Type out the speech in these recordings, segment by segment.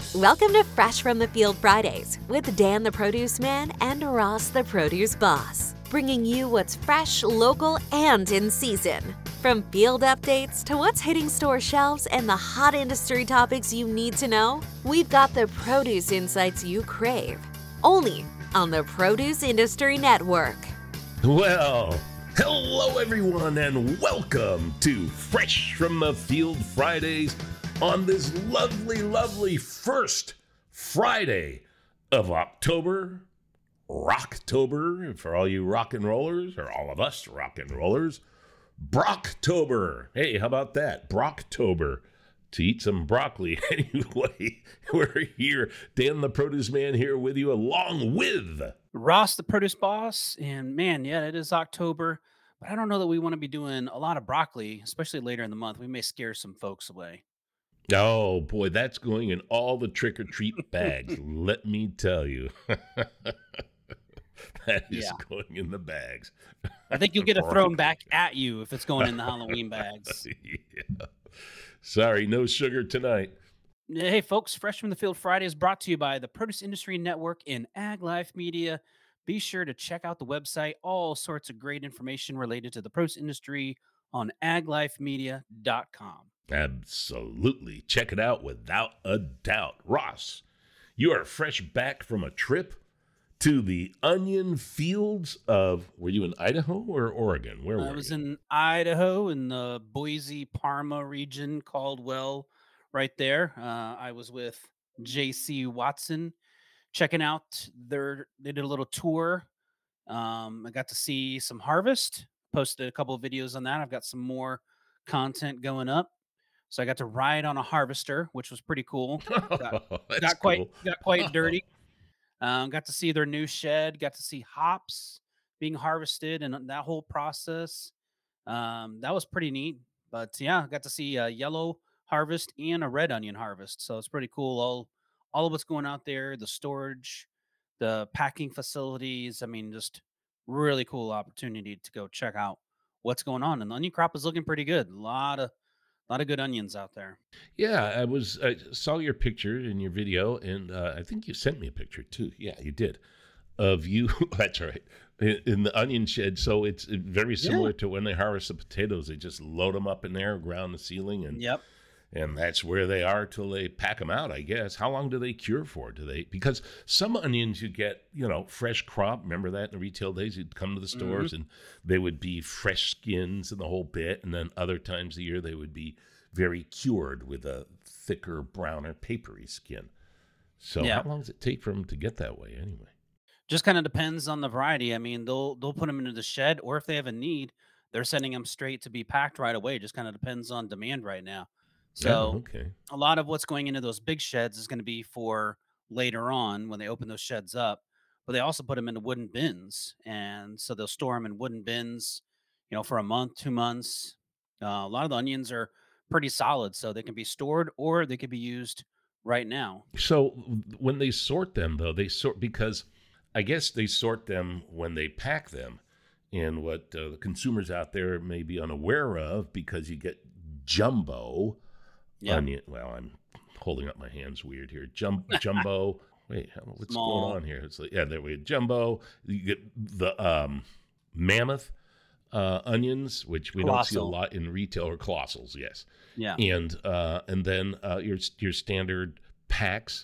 Welcome to Fresh from the Field Fridays with Dan the Produce Man and Ross the Produce Boss, bringing you what's fresh, local, and in season. From field updates to what's hitting store shelves and the hot industry topics you need to know, we've got the produce insights you crave. Only on the Produce Industry Network. Well, hello everyone and welcome to Fresh from the Field Fridays on this lovely first Friday of October, Rocktober, for all you rock and rollers, or all of us rock and rollers, Brocktober. Hey, how about that? Brocktober. To eat some broccoli. Anyway, we're here. Dan the Produce Man here with you, along with Ross, the produce boss, and man, yeah, it is October, but I don't know that we want to be doing a lot of broccoli, especially later in the month. We may scare some folks away. oh boy, that's going in all the trick-or-treat bags. Let me tell you. That is Yeah, going in the bags. I think you'll get a thrown Broccoli. back at you if it's going in the Halloween bags. Yeah. Sorry, no sugar tonight. Hey, folks, Fresh from the Field Friday is brought to you by the Produce Industry Network and Ag Life Media. Be sure to check out the website, all sorts of great information related to the produce industry on aglifemedia.com. Absolutely. Check it out without a doubt. Ross, you are fresh back from a trip to the onion fields of, were you in Idaho or Oregon? Where I were was you? in Idaho in the Boise Parma region, Caldwell, right there. I was with JC Watson checking out they did a little tour. I got to see some harvest, posted a couple of videos on that. I've got some more content going up. So I got to ride on a harvester, which was pretty cool. Got That's got quite cool. got quite dirty. Got to see their new shed, got to see hops being harvested and that whole process. That was pretty neat. But yeah, got to see a yellow harvest and a red onion harvest. So it's pretty cool. All of what's going out there, the storage, the packing facilities. I mean, just really cool opportunity to go check out what's going on. And the onion crop is looking pretty good. A lot of good onions out there. Yeah, I saw your picture in your video, and I think you sent me a picture too. Yeah, you did of you. That's right, in the onion shed. So it's very Yeah. similar to when they harvest the potatoes. They just load them up in there, ground the ceiling, Yep. and that's where they are till they pack them out. I guess. How long do they cure for? Do they? Because some onions you get, fresh crop. Remember that in the retail days, you'd come to the Hmm. stores and they would be fresh skins and the whole bit, and then other times of the year they would be very cured with a thicker, browner, papery skin. So how Yeah. long does it take for them to get that way anyway? Just kind of depends on the variety. I mean, they'll put them into the shed, or if they have a need, they're sending them straight to be packed right away. Just kind of depends on demand right now. Oh, So okay. a lot of what's going into those big sheds is going to be for later on when they open those sheds up. But they also put them into wooden bins, and so they'll store them in wooden bins, for a month, 2 months. A lot of the onions are pretty solid, so they can be stored or they could be used right now. So when they sort them, though, they sort because I guess they sort them when they pack them. And what the consumers out there may be unaware of, because you get jumbo Yep, onion. Well, I'm holding up my hands weird here. Jumbo. Wait, what's going small, on here? It's like, yeah, there we go. Jumbo. You get the mammoth onions, which we don't see a colossal. lot in retail, or colossals, yes, Yeah. and then your standard packs,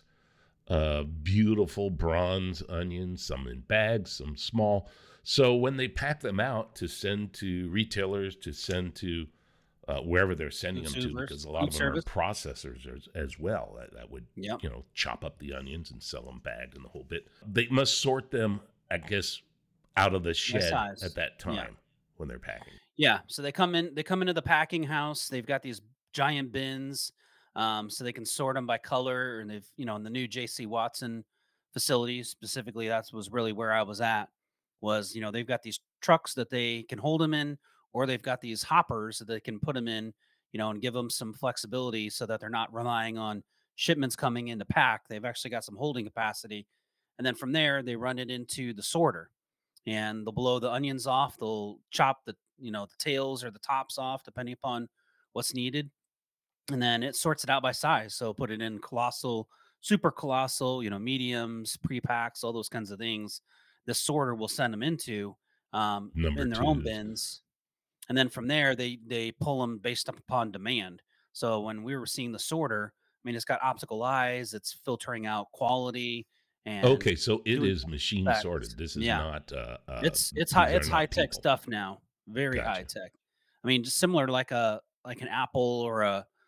beautiful bronze onions, some in bags, some small. So when they pack them out to send to retailers, to send to wherever they're sending them to, Consumers, because a lot food of them are service. processors as well that would Yep. chop up the onions and sell them bagged and the whole bit. They must sort them, I guess, out of the By shed at size. that Yeah. time when they're packing. Yeah. So they come into the packing house. They've got these giant bins. So they can sort them by color. And they've, in the new JC Watson facility specifically, that was really where I was at. Was, they've got these trucks that they can hold them in, or they've got these hoppers that they can put them in, and give them some flexibility so that they're not relying on shipments coming in to pack. They've actually got some holding capacity. And then from there, they run it into the sorter and they'll blow the onions off. They'll chop the tails or the tops off depending upon what's needed, and then it sorts it out by size. So put it in colossal, super colossal, mediums, pre-packs, all those kinds of things, the sorter will send them into Number in their own twos. bins, and then from there they pull them based up upon demand. So when we were seeing the sorter, I mean, it's got optical eyes, it's filtering out quality and Okay, so it doing is machine specs. sorted. This is Yeah, not, it's high these are it's high not tech people. stuff now, very high Gotcha. tech. I mean, just similar to like an Apple or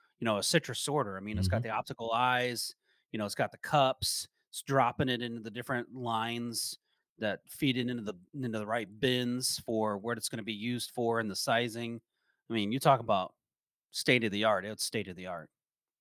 a citrus sorter. I mean, it's got Mhm. the optical eyes, it's got the cups, it's dropping it into the different lines that feed it into the right bins for what it's going to be used for and the sizing. I mean, you talk about state of the art. It's state of the art.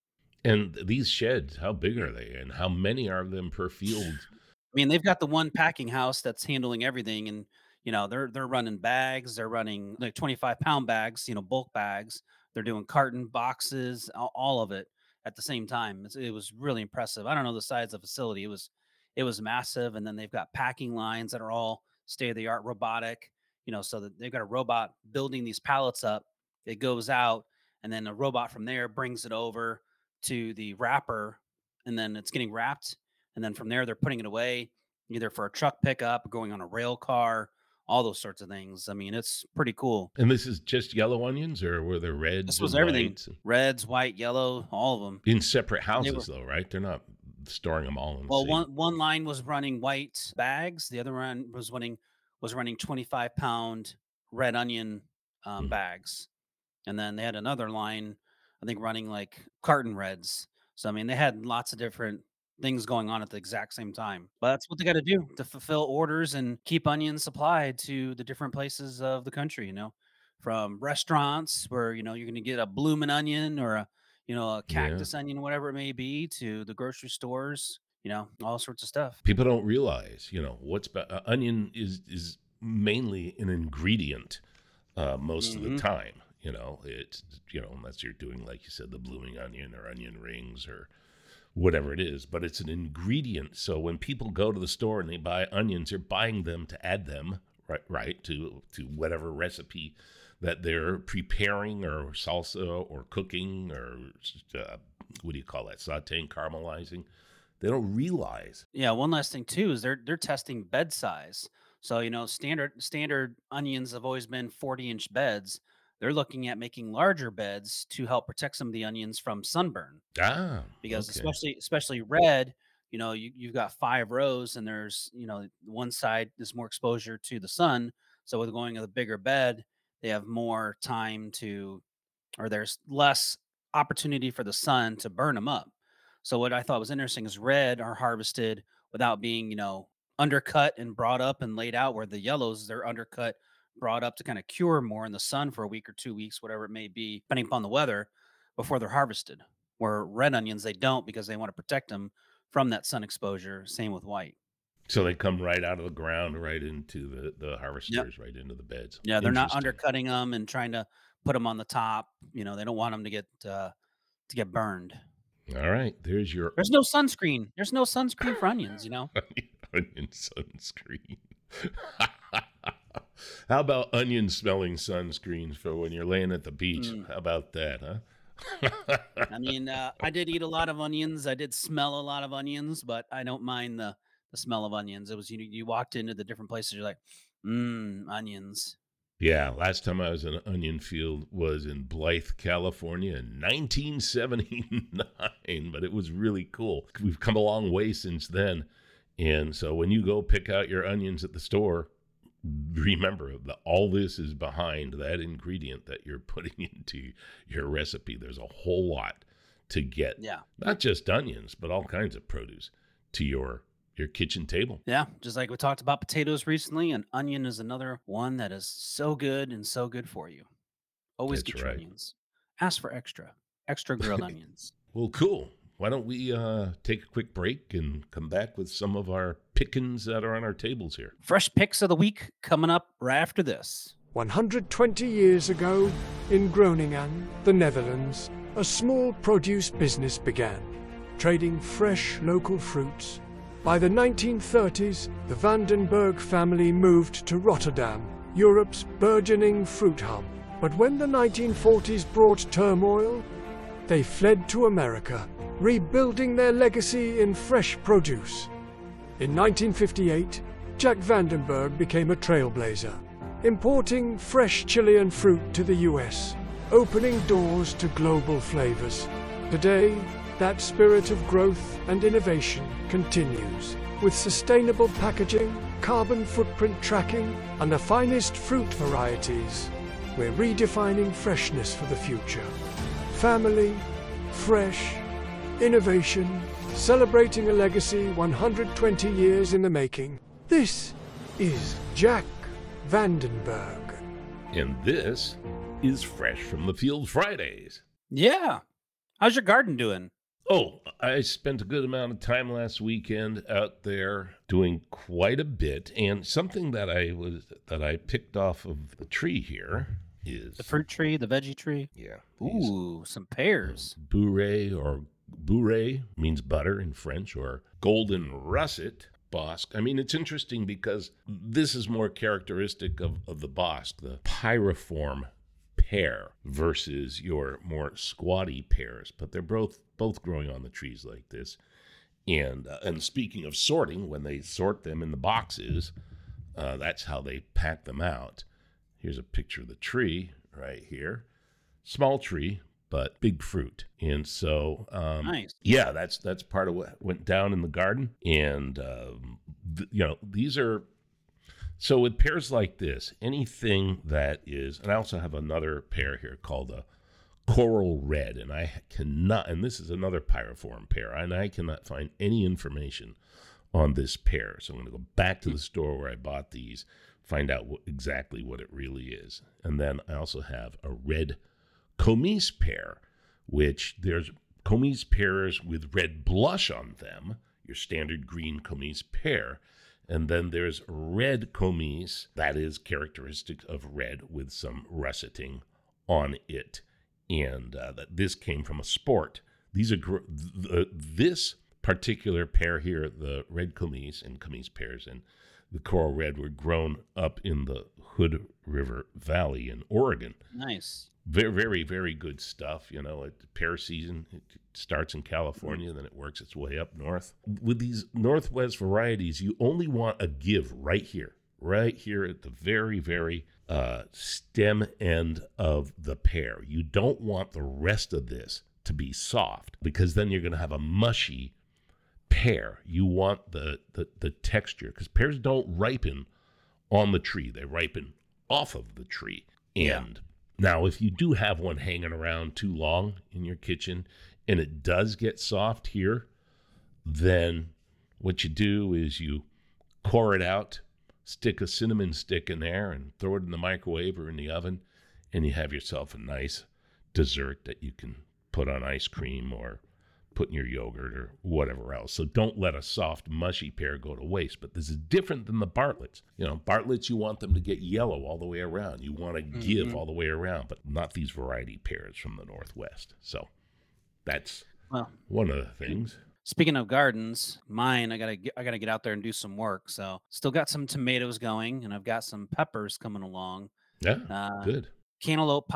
And these sheds, how big are they, and how many are them per field? I mean, they've got the one packing house that's handling everything, and they're running bags. They're running like 25-pound bags, bulk bags. They're doing carton boxes, all of it at the same time. It was really impressive. I don't know the size of the facility. It was massive, and then they've got packing lines that are all state of the art robotic. So that they've got a robot building these pallets up. It goes out, and then a robot from there brings it over to the wrapper, and then it's getting wrapped, and then from there they're putting it away either for a truck pickup, going on a rail car, all those sorts of things. I mean, it's pretty cool. And this is just yellow onions, or were there This reds was and everything: whites? reds, white, yellow, all of them. In separate And they houses, were though, right? They're not storing them all in the well, same. one line was running white bags, the other one was running 25-pound red onion Mhm. bags, and then they had another line, I think, running like carton reds. So I mean, they had lots of different things going on at the exact same time. But that's what they got to do to fulfill orders and keep onions supplied to the different places of the country. From restaurants where you're going to get a bloomin' onion or a Yeah. cactus onion, whatever it may be, to the grocery stores. All sorts of stuff. People don't realize, onion is mainly an ingredient, most of the Hmm. time. It's, unless you're doing, like you said, the blooming onion or onion rings or whatever it is, but it's an ingredient. So when people go to the store and they buy onions, they're buying them to add them right to whatever recipe that they're preparing, or salsa, or cooking, or what do you call that, sauteing, caramelizing. They don't realize. Yeah, one last thing too is they're testing bed size. So, standard onions have always been 40-inch beds. They're looking at making larger beds to help protect some of the onions from sunburn, Ah, because okay. especially red, you've got 5 rows, and there's, one side is more exposure to the sun. So with going with a bigger bed, they have more time to, or there's less opportunity for the sun to burn them up. So what I thought was interesting is red are harvested without being, undercut and brought up and laid out, where the yellows, they're undercut, brought up to kind of cure more in the sun for a week or 2 weeks, whatever it may be, depending upon the weather, before they're harvested. Where red onions, they don't, because they want to protect them from that sun exposure. Same with white. So they come right out of the ground, right into the Yep. harvesters, right into the beds. Yeah, they're not Interesting. undercutting them and trying to put them on the top. They don't want them to get burned. All right, there's your There's no sunscreen. There's no sunscreen for onions. onion sunscreen. How about onion smelling sunscreens for when you're laying at the beach? Mm. How about that, huh? I mean, I did eat a lot of onions. I did smell a lot of onions, but I don't mind the smell of onions. It was, you walked into the different places, you're like, onions. Yeah, last time I was in an onion field was in Blythe, California in 1979, but it was really cool. We've come a long way since then. And so when you go pick out your onions at the store, remember that all this is behind that ingredient that you're putting into your recipe. There's a whole lot to get, Yeah. not just onions, but all kinds of produce to your kitchen table. Yeah. Just like we talked about potatoes recently, an onion is another one that is so good and so good for you. Always That's get your right. onions. Ask for extra grilled onions. Well, cool. Why don't we take a quick break and come back with some of our pickings that are on our tables here? Fresh picks of the week coming up right after this. 120 years ago, in Groningen, the Netherlands, a small produce business began, trading fresh local fruits. By the 1930s, the Vandenberg family moved to Rotterdam, Europe's burgeoning fruit hub. But when the 1940s brought turmoil, they fled to America, rebuilding their legacy in fresh produce. In 1958, Jack Vandenberg became a trailblazer, importing fresh Chilean fruit to the US, opening doors to global flavors. Today, that spirit of growth and innovation continues, with sustainable packaging, carbon footprint tracking, and the finest fruit varieties. We're redefining freshness for the future. Family, fresh, innovation, celebrating a legacy 120 years in the making. This is Jack Vandenberg. And this is Fresh from the Field Fridays. Yeah. How's your garden doing? Oh, I spent a good amount of time last weekend out there doing quite a bit, and something that I picked off of the tree here is The fruit tree, the veggie tree? yeah. Ooh, some pears. Bourrée, or bourrée means butter in French, or golden russet bosque. I mean, it's interesting because this is more characteristic of the bosque, the pyriform pear, versus your more squatty pears, but they're both growing on the trees like this. And speaking of sorting, when they sort them in the boxes, that's how they pack them out. Here's a picture of the tree right here. Small tree, but big fruit. And so, Nice. yeah, that's part of what went down in the garden. And, these are, so with pears like this, anything that is, and I also have another pear here called a coral red, and I cannot, and this is another pyriform pear, and I cannot find any information on this pear. So I'm going to go back to the store where I bought these, find out exactly what it really is. And then I also have a red Comice pear, which there's Comice pears with red blush on them, your standard green Comice pear. And then there's red Comice that is characteristic of red with some russeting on it. And that this came from a sport. These are this particular pear here, the red Comice and Comice pears and the coral red, were grown up in the Hood River Valley in Oregon. Nice. Very, very, very good stuff. Pear season, it starts in California, then it works its way up north. With these Northwest varieties, you only want a give right here at the very, very stem end of the pear. You don't want the rest of this to be soft, because then you're going to have a mushy pear. You want the texture, because pears don't ripen on the tree. They ripen off of the tree. And now, if you do have one hanging around too long in your kitchen and it does get soft here, then what you do is you core it out, stick a cinnamon stick in there, and throw it in the microwave or in the oven, and you have yourself a nice dessert that you can put on ice cream or put in your yogurt or whatever else. So don't let a soft, mushy pear go to waste. But this is different than the Bartletts. Bartletts, you want them to get yellow all the way around. You want to give all the way around, but not these variety pears from the Northwest. So that's one of the things. Speaking of gardens, mine, I gotta get out there and do some work. So still got some tomatoes going, and I've got some peppers coming along. Yeah, good. Cantaloupe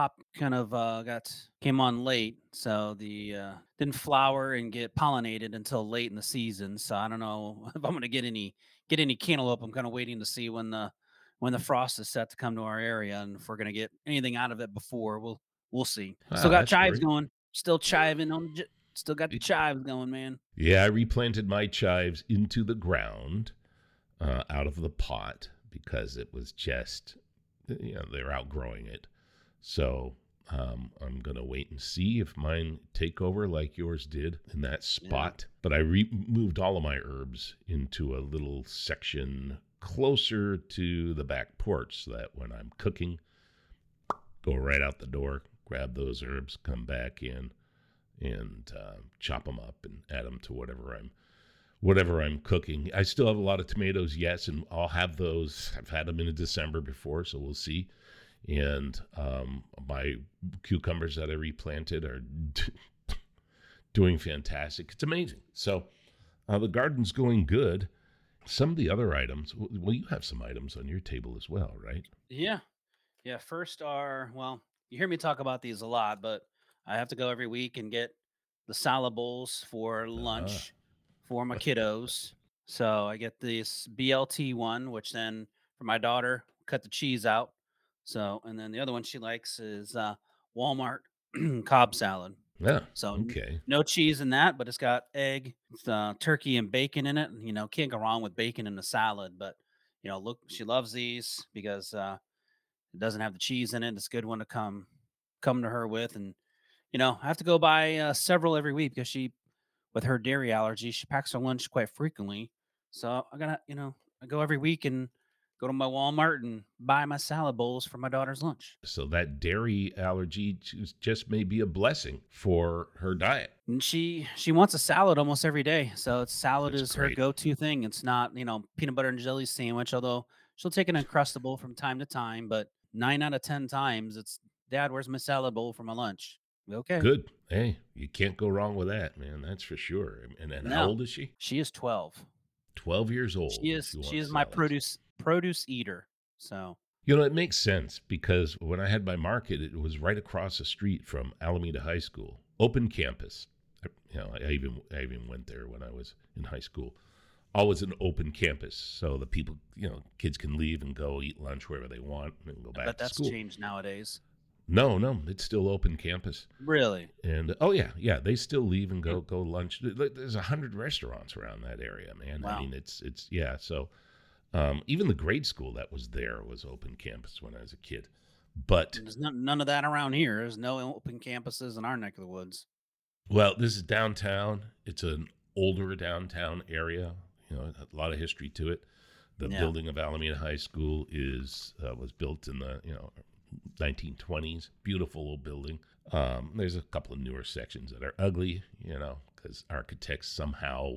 came on late, so the didn't flower and get pollinated until late in the season. So I don't know if I'm gonna get any cantaloupe. I'm kind of waiting to see when the frost is set to come to our area, and if we're gonna get anything out of it before, we'll see. Still got That's chives great. going, still chiving on. Still got the chives going, man. Yeah, I replanted my chives into the ground out of the pot because it was just, they're outgrowing it. So I'm going to wait and see if mine take over like yours did in that spot. Yeah. But I moved all of my herbs into a little section closer to the back porch so that when I'm cooking, go right out the door, grab those herbs, come back in, and chop them up and add them to whatever I'm cooking. I still have a lot of tomatoes, yes, and I'll have those. I've had them in December before, so we'll see. And my cucumbers that I replanted are doing fantastic. It's amazing. So the garden's going good. Some of the other items, well, you have some items on your table as well, right? Yeah. First you hear me talk about these a lot, but I have to go every week and get the salad bowls for lunch for my kiddos. So I get this BLT one, which then for my daughter, cut the cheese out. So, and then the other one she likes is Walmart Cobb salad. Yeah. So Okay. no cheese in that, but it's got egg, turkey, and bacon in it. Can't go wrong with bacon in a salad. But look, she loves these because it doesn't have the cheese in it. It's a good one to come to her with, and I have to go buy several every week because with her dairy allergy, she packs her lunch quite frequently. So I gotta, I go every week and go to my Walmart and buy my salad bowls for my daughter's lunch. So that dairy allergy just may be a blessing for her diet. And she wants a salad almost every day. So salad That's is her great. go-to thing. It's not, peanut butter and jelly sandwich, although she'll take an Uncrustable from time to time, but 9 out of 10 times it's, Dad, where's my salad bowl for my lunch? Okay. Good. Hey, you can't go wrong with that, man. That's for sure. And how No. old is she? She is 12. 12 years old. She is my produce eater. So It makes sense because when I had my market, it was right across the street from Alameda High School, open campus. I even went there when I was in high school. Always an open campus, so the people, kids can leave and go eat lunch wherever they want and go back but to that's school. changed nowadays. No, it's still open campus. Really? And yeah, they still leave and go lunch. There's 100 restaurants around that area, man. Wow. I mean, it's yeah. So even the grade school that was there was open campus when I was a kid. But There's none of that around here. There's no open campuses in our neck of the woods. well, this is downtown. It's an older downtown area. A lot of history to it. The Yeah. building of Alameda High School was built in the 1920s. Beautiful old building. There's a couple of newer sections that are ugly, because architects somehow,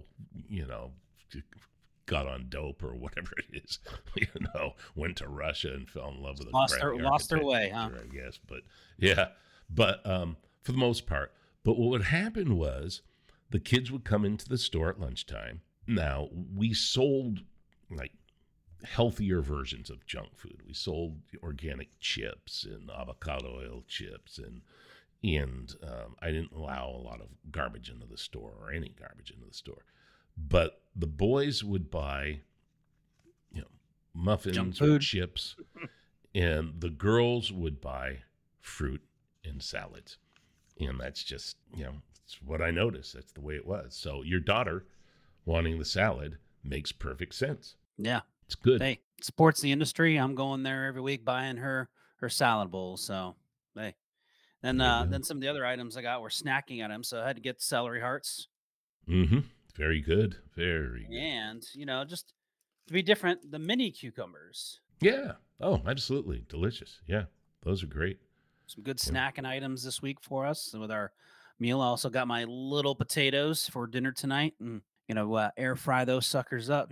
got on dope or whatever it is, went to Russia and fell in love with Lost their way, huh? I guess. But yeah, for the most part. But what would happen was the kids would come into the store at lunchtime. Now, we sold like healthier versions of junk food. We sold organic chips and avocado oil chips, and I didn't allow a lot of garbage into the store or any garbage into the store. But the boys would buy, muffins Junk or food. chips, and the girls would buy fruit and salads. And that's just, it's what I noticed. That's the way it was. So your daughter wanting the salad makes perfect sense. Yeah. It's good. Hey, supports the industry. I'm going there every week buying her salad bowl. So hey. Then There you go. then some of the other items I got were snacking items. So I had to get celery hearts. Mm-hmm. Very good. Very good. And, just to be different, the mini cucumbers. Yeah. Oh, absolutely. Delicious. Yeah. Those are great. Some good Yeah. snacking items this week for us with our meal. I also got my little potatoes for dinner tonight, and air fry those suckers up.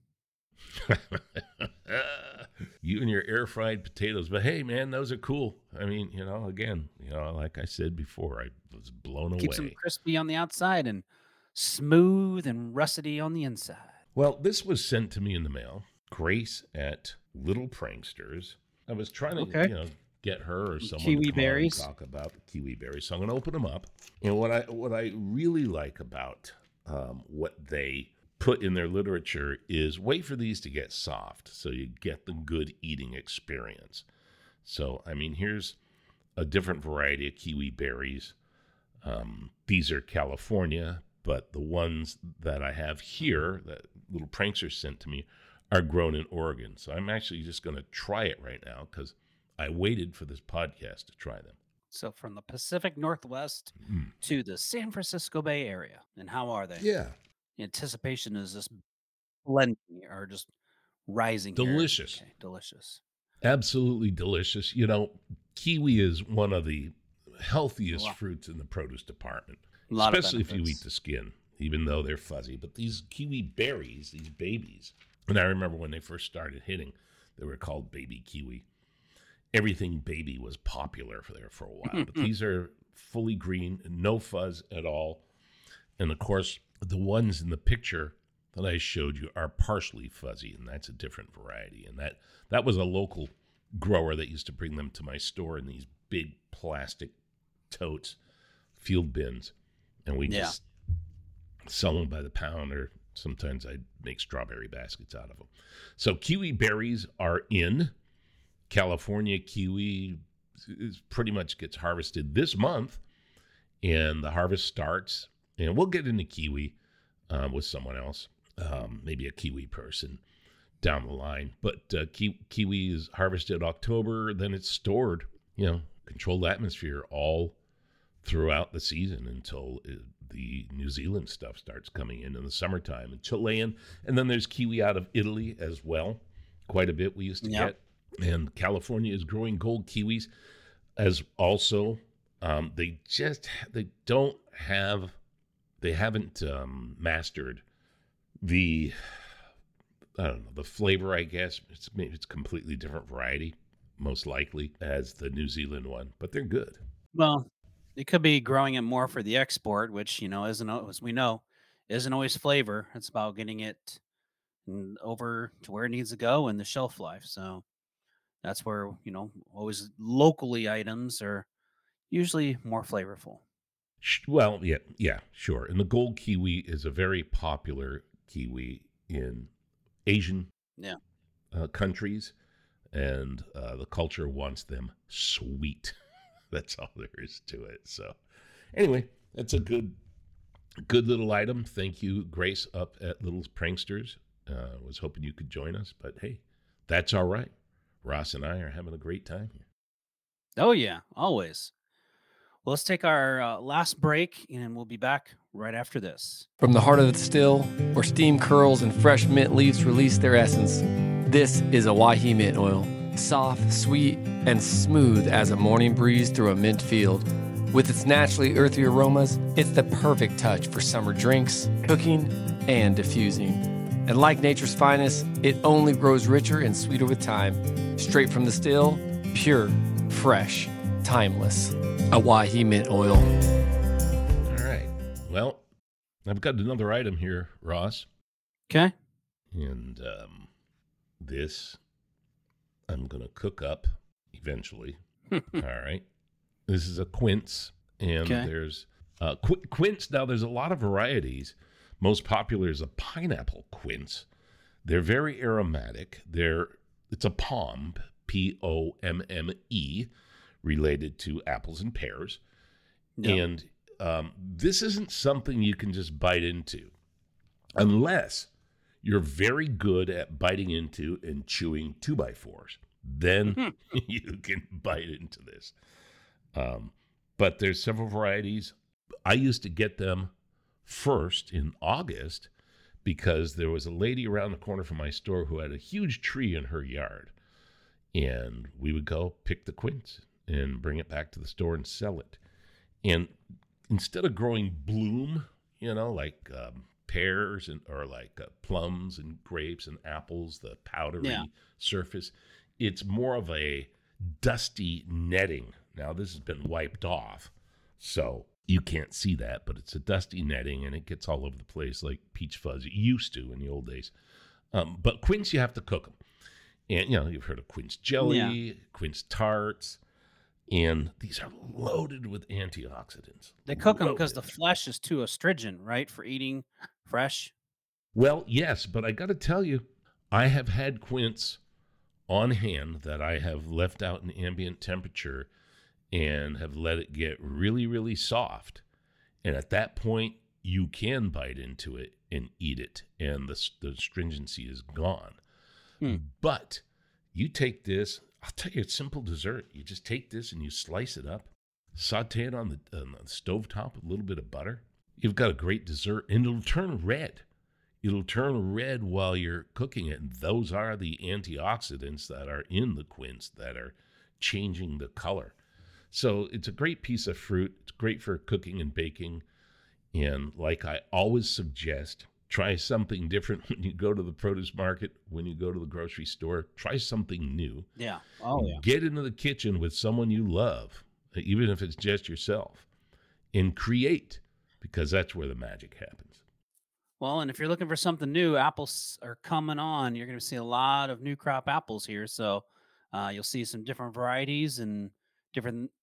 You and your air fried potatoes. But hey, man, those are cool. I mean, again, like I said before, I was blown Keeps them away. crispy on the outside and smooth and rusty on the inside. Well, this was sent to me in the mail. Grace at Little Pranksters. I was trying to, Okay. get her or someone Kiwi to come berries. on and talk about the kiwi berries. So I'm going to open them up. And what I really like about what they put in their literature is wait for these to get soft so you get the good eating experience. So, I mean, here's a different variety of kiwi berries. These are California, but the ones that I have here that Little Pranksters sent to me are grown in Oregon. So I'm actually just going to try it right now because I waited for this podcast to try them. So from the Pacific Northwest Mm. to the San Francisco Bay Area. And how are they? Yeah. Anticipation is just blending or just rising. here. Delicious. Okay, delicious. Absolutely delicious. Kiwi is one of the healthiest Wow. fruits in the produce department, A lot of especially if you eat benefits. the skin, even though they're fuzzy. But these kiwi berries, these babies, and I remember when they first started hitting, they were called baby kiwi. Everything baby was popular for a while, but these are fully green, no fuzz at all. And of course, the ones in the picture that I showed you are partially fuzzy, and that's a different variety. And that was a local grower that used to bring them to my store in these big plastic totes, field bins. and we Yeah. just sell them by the pound, or sometimes I make strawberry baskets out of them. So kiwi berries are in. California kiwi is pretty much gets harvested this month, and the harvest starts. And we'll get into kiwi with someone else, maybe a kiwi person down the line. But kiwi is harvested October, then it's stored, controlled atmosphere all throughout the season until the New Zealand stuff starts coming in the summertime, and Chilean. And then there's kiwi out of Italy as well. Quite a bit we used to get. And California is growing gold kiwis as also. They haven't mastered the, I don't know, the flavor, I guess. It's a completely different variety, most likely, as the New Zealand one, but they're good. Well, it could be growing it more for the export, which, as we know, isn't always flavor. It's about getting it over to where it needs to go and the shelf life. So that's where, always locally items are usually more flavorful. Well, yeah, sure. And the gold kiwi is a very popular kiwi in Asian Yeah. countries, and the culture wants them sweet. That's all there is to it. So anyway, that's a good little item. Thank you, Grace, up at Little Pranksters. Was hoping you could join us, but hey, that's all right. Ross and I are having a great time here. Oh, yeah, always. Well, let's take our last break, and we'll be back right after this. From the heart of the still, where steam curls and fresh mint leaves release their essence, this is Owyhee mint oil. Soft, sweet, and smooth as a morning breeze through a mint field. With its naturally earthy aromas, it's the perfect touch for summer drinks, cooking, and diffusing. And like nature's finest, it only grows richer and sweeter with time. Straight from the still, pure, fresh, timeless. Owyhee mint oil. All right. Well, I've got another item here, Ross. Okay. And this I'm going to cook up eventually. All right. This is a quince, and there's quince. Now, there's a lot of varieties. Most popular is a pineapple quince. They're very aromatic. It's a POMME, P-O-M-M-E, related to apples and pears. Yep. And this isn't something you can just bite into unless you're very good at biting into and chewing 2x4s. Then you can bite into this. But there's several varieties. I used to get them first in August because there was a lady around the corner from my store who had a huge tree in her yard. And we would go pick the quince and bring it back to the store and sell it. And instead of growing bloom, like pears or like plums and grapes and apples, the powdery surface, it's more of a dusty netting. Now, this has been wiped off, so you can't see that, but it's a dusty netting, and it gets all over the place like peach fuzz. It used to in the old days. But quince, you have to cook them. And, you've heard of quince jelly, quince tarts, and these are loaded with antioxidants. They cook them because the flesh is too astringent, right, for eating fresh? Well, yes, but I got to tell you, I have had quince on hand that I have left out in ambient temperature and have let it get really, really soft. And at that point, you can bite into it and eat it, and the astringency is gone. But you take this, I'll tell you, it's simple dessert. You just take this and you slice it up, saute it on the stovetop with a little bit of butter. You've got a great dessert, and it'll turn red. It'll turn red while you're cooking it, and those are the antioxidants that are in the quince that are changing the color. So it's a great piece of fruit. It's great for cooking and baking. And like I always suggest, try something different when you go to the produce market, when you go to the grocery store. Try something new. Yeah. Oh, yeah. Get into the kitchen with someone you love, even if it's just yourself, and create, because that's where the magic happens. Well, and if you're looking for something new, apples are coming on. You're going to see a lot of new crop apples here. So you'll see some different varieties and different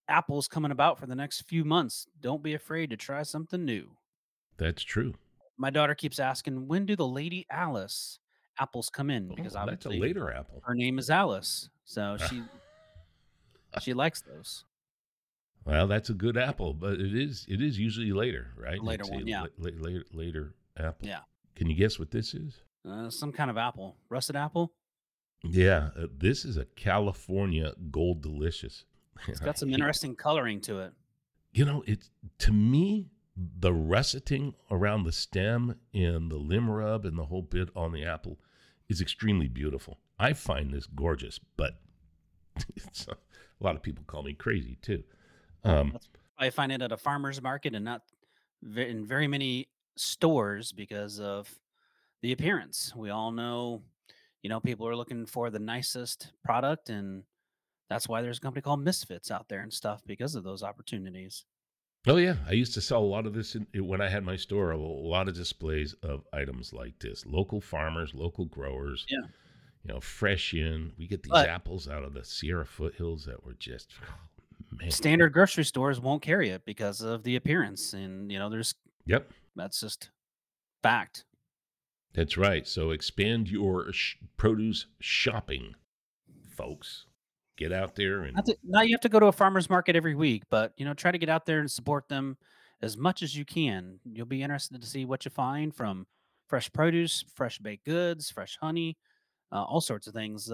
apples coming about for the next few months. Don't be afraid to try something new. That's true. My daughter keeps asking, when do the Lady Alice apples come in? Because Oh, that's a obviously later apple. her name is Alice. So she likes those. Well, that's a good apple, but it is usually later, right? Later It's one, a yeah. later apple. Yeah. Can you guess what this is? Some kind of apple. Russet apple? Yeah, this is a California Gold Delicious. It's got some interesting coloring to it. It's, to me, the russeting around the stem and the limb rub and the whole bit on the apple is extremely beautiful. I find this gorgeous, but a lot of people call me crazy too. I find it at a farmer's market and not in very many stores because of the appearance. We all know, people are looking for the nicest product, and that's why there's a company called Misfits out there and stuff because of those opportunities. Oh, yeah. I used to sell a lot of this when I had my store, a lot of displays of items like this. Local farmers, local growers, fresh in. We get these apples out of the Sierra foothills that were just, man. Standard grocery stores won't carry it because of the appearance. And, that's just fact. That's right. So expand your produce shopping, folks. Get out there and not you have to go to a farmer's market every week, but try to get out there and support them as much as you can. You'll be interested to see what you find, from fresh produce, fresh baked goods, fresh honey, all sorts of things.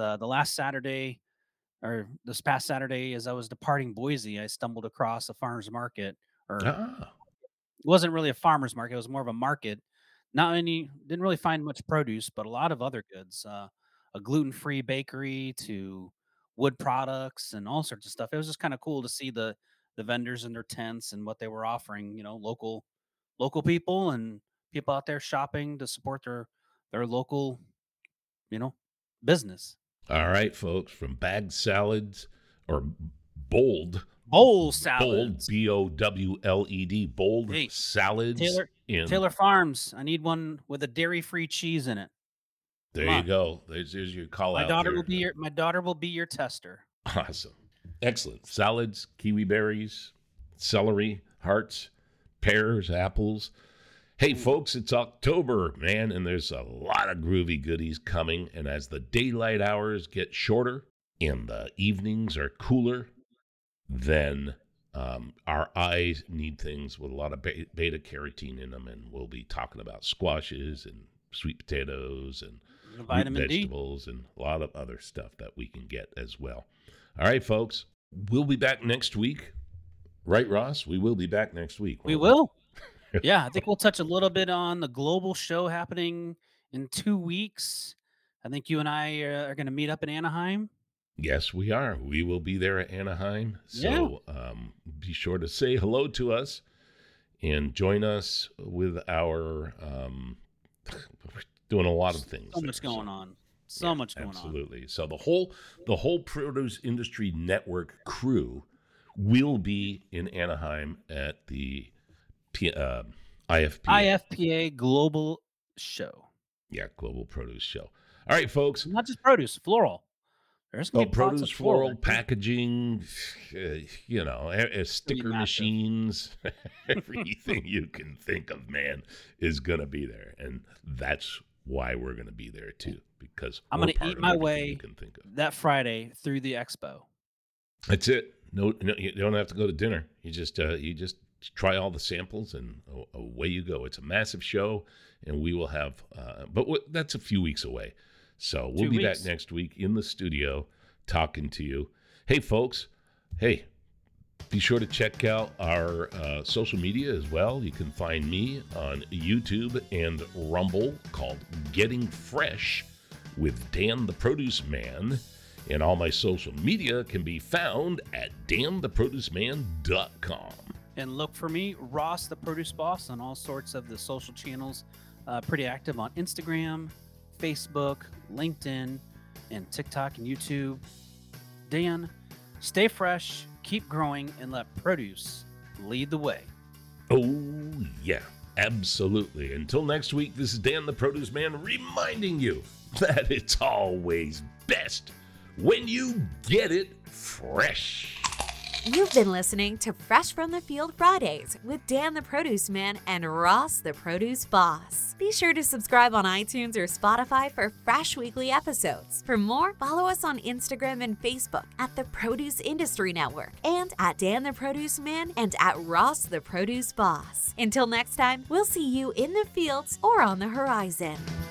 This past Saturday, as I was departing Boise, I stumbled across a farmer's market. It wasn't really a farmer's market; it was more of a market. Didn't really find much produce, but a lot of other goods. A gluten-free bakery to wood products and all sorts of stuff. It was just kind of cool to see the vendors in their tents and what they were offering, local people and people out there shopping to support their local, business. All right, folks, from bagged salads or bold salads. Bowled, bold salads. Taylor Farms. I need one with a dairy-free cheese in it. There you go. There's your call out. My daughter will be your tester. Awesome. Excellent. Salads, kiwi berries, celery, hearts, pears, apples. Hey, folks, it's October, man, and there's a lot of groovy goodies coming. And as the daylight hours get shorter and the evenings are cooler, then our eyes need things with a lot of beta carotene in them. And we'll be talking about squashes and sweet potatoes and vitamin vegetables D. And a lot of other stuff that we can get as well. All right, folks, we'll be back next week. Right, Ross? We will be back next week. We will. Yeah, I think we'll touch a little bit on the global show happening in 2 weeks. I think you and I are going to meet up in Anaheim. Yes, we are. We will be there at Anaheim. So be sure to say hello to us and join us with our doing a lot of things. So much going on. So much going on. Absolutely. So the whole Produce Industry Network crew will be in Anaheim at the IFPA Global Show. Yeah, Global Produce Show. All right, folks. Not just produce, floral. There's going to be produce, floral, packaging, sticker machines, everything you can think of, man, is going to be there. And that's why we're going to be there, too, because I'm going to eat my way that Friday through the expo. That's it. No, you don't have to go to dinner. You just try all the samples and away you go. It's a massive show, and we will have, that's a few weeks away. So we'll be back next week in the studio talking to you. Hey, folks. Hey, be sure to check out our social media as well. You can find me on YouTube and Rumble called Getting Fresh with Dan the Produce Man. And all my social media can be found at dantheproduceman.com. And look for me, Ross the Produce Boss, on all sorts of the social channels. Pretty active on Instagram, Facebook, LinkedIn, and TikTok and YouTube. Dan, stay fresh, keep growing, and let produce lead the way. Oh, yeah, absolutely. Until next week, this is Dan the Produce Man reminding you that it's always best when you get it fresh. You've been listening to Fresh from the Field Fridays with Dan the Produce Man and Ross the Produce Boss. Be sure to subscribe on iTunes or Spotify for fresh weekly episodes. For more, follow us on Instagram and Facebook at the Produce Industry Network and at Dan the Produce Man and at Ross the Produce Boss. Until next time, we'll see you in the fields or on the horizon.